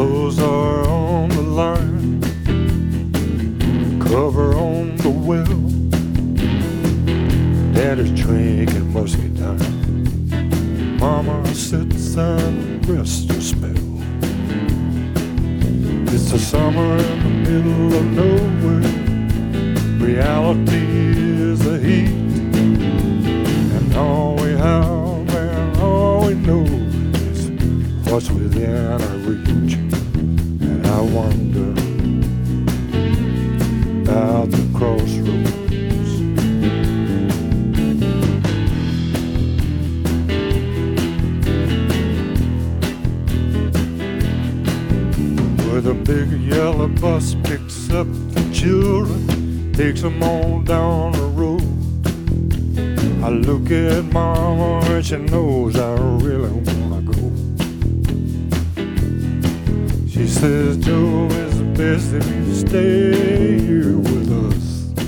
Clothes are on the line, cover on the well. Daddy's drinking whiskey time. Mama sits and rests a spell. It's the summer in the middle of nowhere. Reality is the heat, and all we have and all we know is what's within our reach. And I wonder about the crossroads. Where the big yellow bus picks up the children, takes them on down the road. I look at Mama and she knows I really wanna go. She says, Joe, it's best if you stay here with us.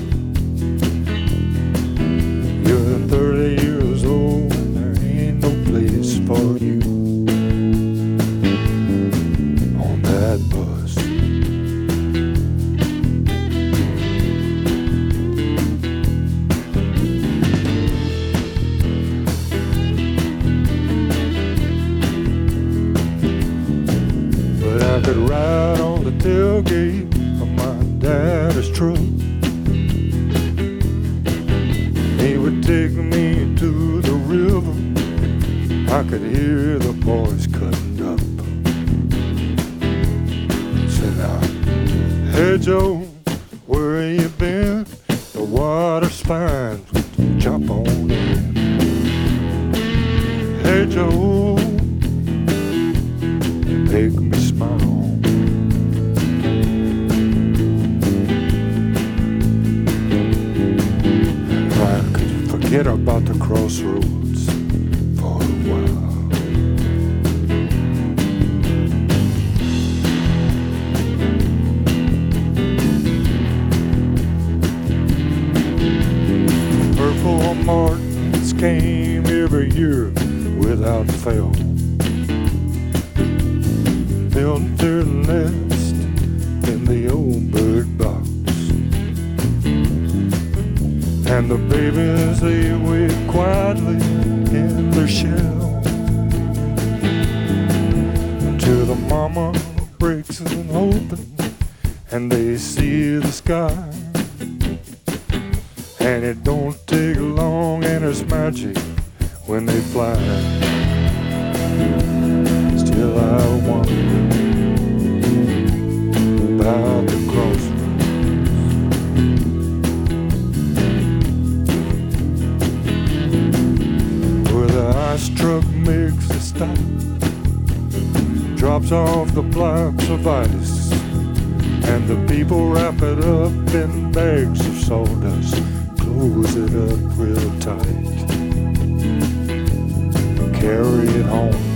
You're 30 years old and there ain't no place for you on that bus. But I could ride on the tailgate of my daddy's truck. He would take me to the river. I could hear the boys cutting up. Said I, hey Joe, where you been? The water's fine, jump on in. Hey Joe, you make me smile. If I could forget about the crossroads for a while. Purple martins came every year without fail. Built their nest in the old bird box, and the babies they wait quietly in their shell until the mama breaks it open and they see the sky. And it don't take long and it's magic when they fly. Still I wonder about the crossroads. Where the ice truck makes a stop, drops off the blocks of ice, and the people wrap it up in bags of sawdust, close it up real tight, carry it home.